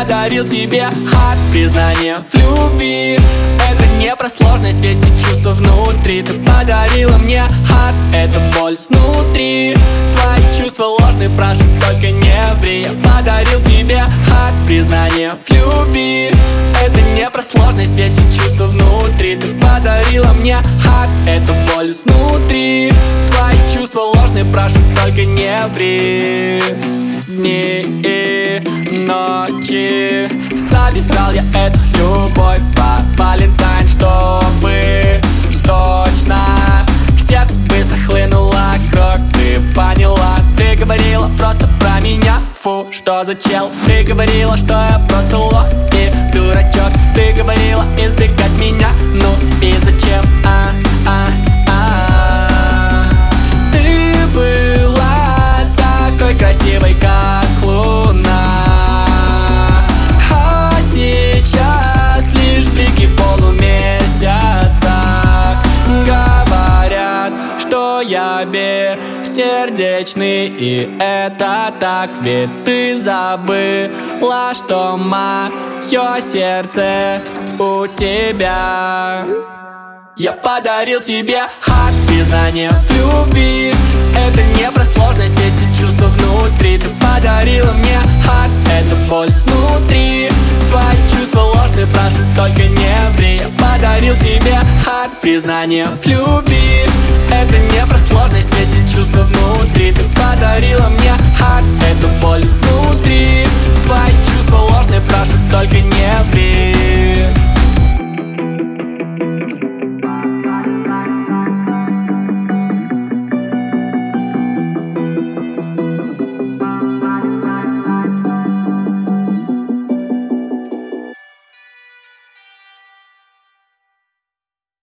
подарил тебе хат, признание в любви. Это не про сложность, ведь все чувства внутри. Ты подарила мне хат, это боль снутри. Твои чувства ложные, прошу, только не ври. Я подарил тебе хат, признание в любви. Это не про сложность, ведь все чувства внутри. Ты подарила мне хат, это боль снутри. Твои чувства ложные, прошу, только не ври. Дни и ночи собирал я эту любовь во Валентайн, чтобы точно к сердцу быстро хлынула кровь. Ты поняла, ты говорила просто про меня. Фу, что за чел? Ты говорила, что я просто лох и дурачок. Ты говорила избегать меня, ну и зачем? Ты была такой красивой, как луна, а сейчас лишь блики полумесяца говорят, что я бессердечный. И это так, ведь ты забыла, что мое сердце у тебя. Я подарил тебе хат, признание в любви. Это не про сложность, ведь все чувства внутри. Ты подарила мне хат, это боль снутри. Твои чувства ложные, прошу, только не ври. Я подарил тебе хат, признание в любви. Это не про сложность, ведь все чувства внутри. Ты подарила мне хат, это боль снутри. Твои чувства ложные, прошу, только не